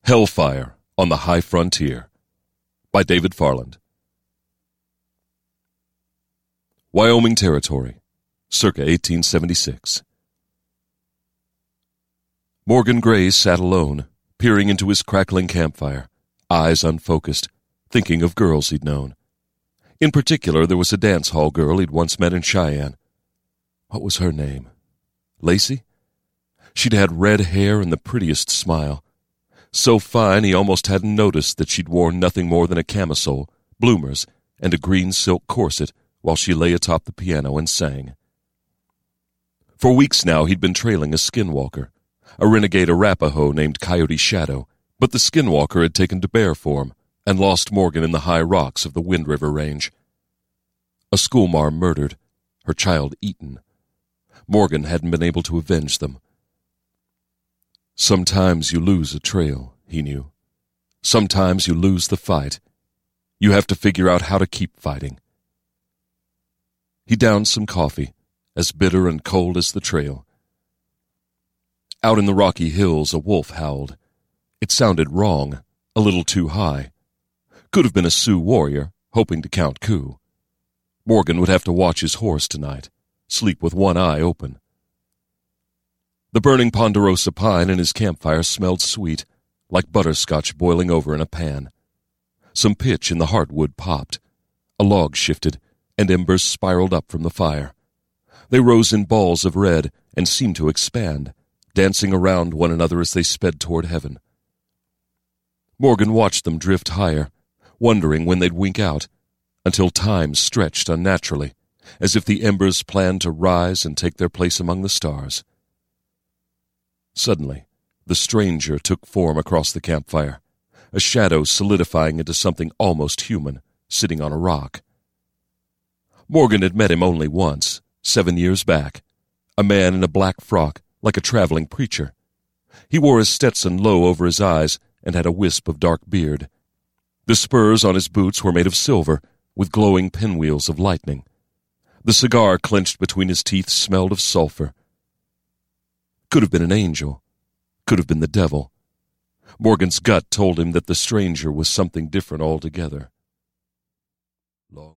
Hellfire on the High Frontier by David Farland. Wyoming Territory, circa 1876. Morgan Gray sat alone, peering into his crackling campfire, eyes unfocused, thinking of girls he'd known. In particular, there was a dance hall girl he'd once met in Cheyenne. What was her name? Lacey? She'd had red hair and the prettiest smile. So fine he almost hadn't noticed that she'd worn nothing more than a camisole, bloomers, and a green silk corset while she lay atop the piano and sang. For weeks now he'd been trailing a skinwalker, a renegade Arapaho named Coyote Shadow, but the skinwalker had taken to bear form and lost Morgan in the high rocks of the Wind River Range. A schoolmarm murdered, her child eaten. Morgan hadn't been able to avenge them. Sometimes you lose a trail, he knew. Sometimes you lose the fight. You have to figure out how to keep fighting. He downed some coffee, as bitter and cold as the trail. Out in the rocky hills, a wolf howled. It sounded wrong, a little too high. Could have been a Sioux warrior, hoping to count coup. Morgan would have to watch his horse tonight, sleep with one eye open. The burning ponderosa pine in his campfire smelled sweet, like butterscotch boiling over in a pan. Some pitch in the heartwood popped. A log shifted, and embers spiraled up from the fire. They rose in balls of red and seemed to expand, dancing around one another as they sped toward heaven. Morgan watched them drift higher, wondering when they'd wink out, until time stretched unnaturally, as if the embers planned to rise and take their place among the stars. Suddenly, the stranger took form across the campfire, a shadow solidifying into something almost human, sitting on a rock. Morgan had met him only once, 7 years back, a man in a black frock, like a traveling preacher. He wore his Stetson low over his eyes and had a wisp of dark beard. The spurs on his boots were made of silver, with glowing pinwheels of lightning. The cigar clenched between his teeth smelled of sulfur. Could have been an angel. Could have been the devil. Morgan's gut told him that the stranger was something different altogether. Long